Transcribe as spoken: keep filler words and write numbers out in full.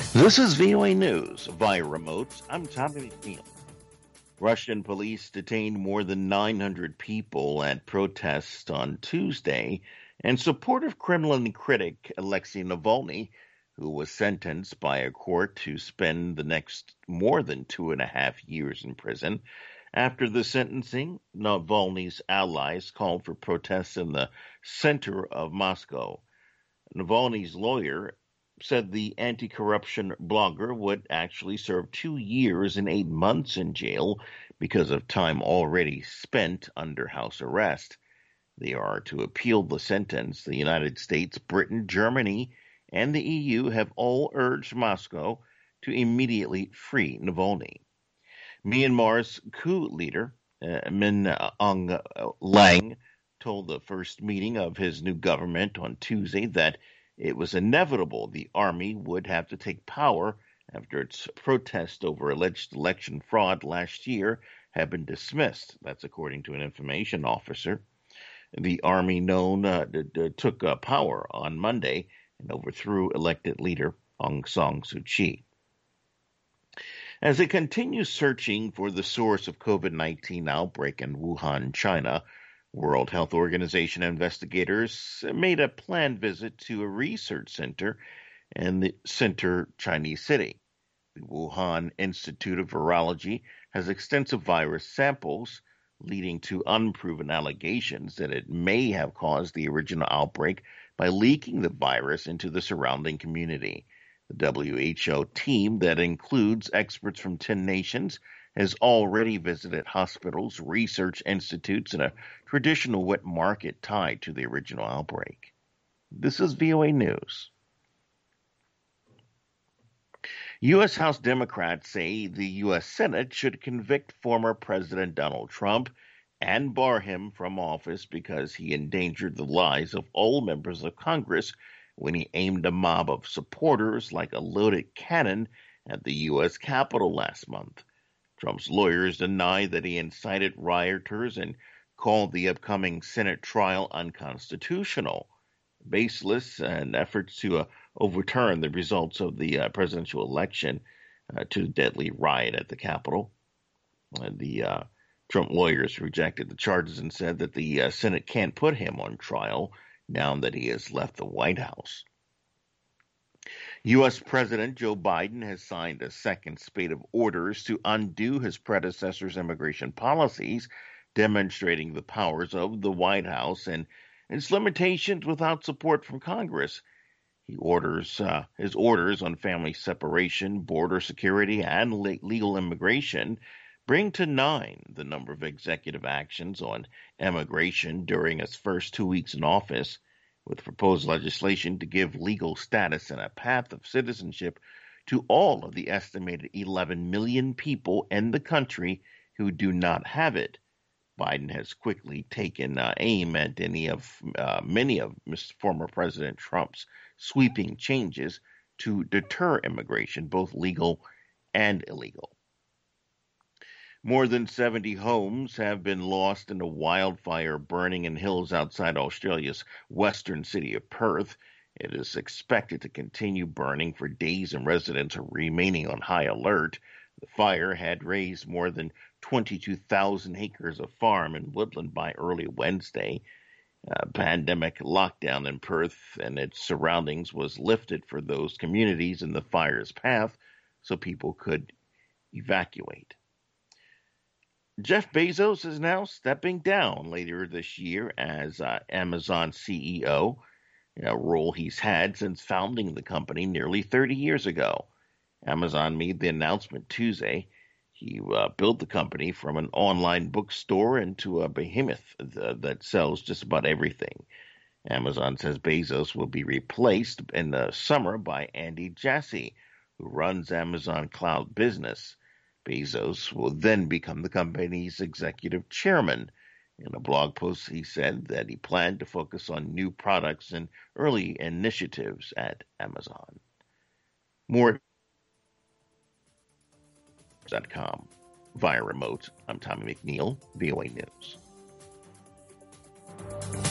This is V O A News via remote. I'm Tommy McNeil. Russian police detained more than nine hundred people at protests on Tuesday in support of Kremlin critic Alexei Navalny, who was sentenced by a court to spend the next more than two and a half years in prison. After the sentencing, Navalny's allies called for protests in the center of Moscow. Navalny's lawyer said the anti-corruption blogger would actually serve two years and eight months in jail because of time already spent under house arrest. They are to appeal the sentence. The United States, Britain, Germany, and the E U have all urged Moscow to immediately free Navalny. Myanmar's coup leader, uh, Min Aung Hlaing, told the first meeting of his new government on Tuesday that it was inevitable the army would have to take power after its protest over alleged election fraud last year had been dismissed. That's according to an information officer. The army known uh, d- d- took uh, power on Monday and overthrew elected leader Aung San Suu Kyi. As it continues searching for the source of COVID nineteen outbreak in Wuhan, China, World Health Organization investigators made a planned visit to a research center in the center Chinese city. The Wuhan Institute of Virology has extensive virus samples, leading to unproven allegations that it may have caused the original outbreak by leaking the virus into the surrounding community. The W H O team that includes experts from ten nations has already visited hospitals, research institutes, and a traditional wet market tied to the original outbreak. This is V O A News. U S. House Democrats say the U S. Senate should convict former President Donald Trump and bar him from office because he endangered the lives of all members of Congress when he aimed a mob of supporters like a loaded cannon at the U S. Capitol last month. Trump's lawyers deny that he incited rioters and called the upcoming Senate trial unconstitutional, baseless, and efforts to uh, overturn the results of the uh, presidential election uh, to the deadly riot at the Capitol. Uh, the uh, Trump lawyers rejected the charges and said that the uh, Senate can't put him on trial now that he has left the White House. U S. President Joe Biden has signed a second spate of orders to undo his predecessor's immigration policies, demonstrating the powers of the White House and its limitations without support from Congress. He orders uh, his orders on family separation, border security, and le- legal immigration bring to nine the number of executive actions on immigration during his first two weeks in office, with proposed legislation to give legal status and a path of citizenship to all of the estimated eleven million people in the country who do not have it. Biden has quickly taken uh, aim at any of uh, many of Mister former President Trump's sweeping changes to deter immigration, both legal and illegal. More than seventy homes have been lost in a wildfire burning in hills outside Australia's western city of Perth. It is expected to continue burning for days, and residents are remaining on high alert. The fire had razed more than twenty-two thousand acres of farm and woodland by early Wednesday. A pandemic lockdown in Perth and its surroundings was lifted for those communities in the fire's path so people could evacuate. Jeff Bezos is now stepping down later this year as uh, Amazon C E O, a role he's had since founding the company nearly thirty years ago. Amazon made the announcement Tuesday. He uh, built the company from an online bookstore into a behemoth th- that sells just about everything. Amazon says Bezos will be replaced in the summer by Andy Jassy, who runs Amazon Cloud Business. Bezos will then become the company's executive chairman. In a blog post, he said that he planned to focus on new products and early initiatives at Amazon. More dot com. Via remote, I'm Tommy McNeil, V O A News.